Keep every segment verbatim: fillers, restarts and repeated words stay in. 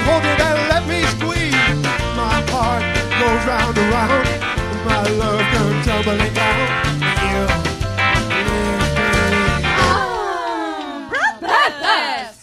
hold it and let me squeeze. My heart goes round and round. My love comes tumbling down. You leave me. Oh, breathless.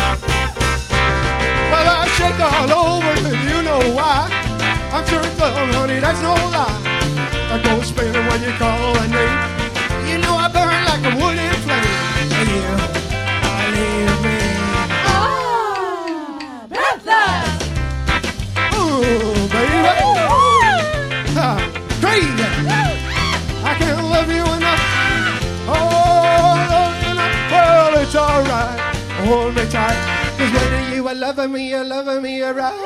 Well, I shake all over, and you know why. I'm sure it's love, honey, that's no lie. I go spinning when you call my name. You know I burn like a wooden flame. And you, I leave me. Oh, breathless. Ooh, baby. Ah, crazy. I can't love you enough. Oh, love you enough. Well, it's alright. Hold me tight. Cause when you are loving me, you're loving me right.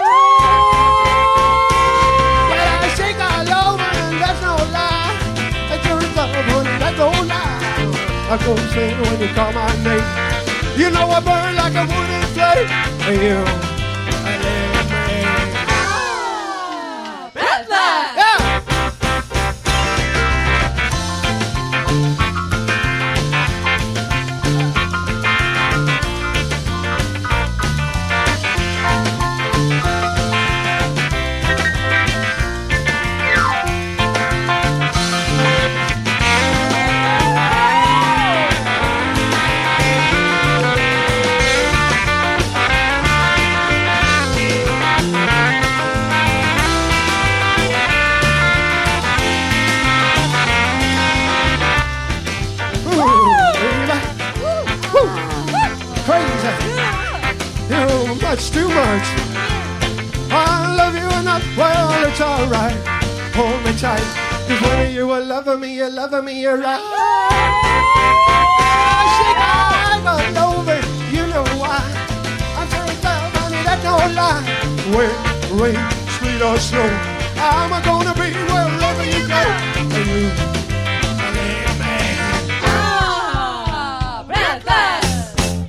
Well, I shake all over and that's no lie. I turn love, honey, that's no lie. I go sing when you call my name. You know I burn like a wooden flame. And you, I live me. Oh, breathless. Yeah. Much too much. I love you enough. Well, it's alright. Hold me tight. Cause when you are loving me, you're loving me, you're right. I shake all over. You know why. I'm turning love, honey, that's no lie. Wait, rain, sleet or snow, I'm gonna be where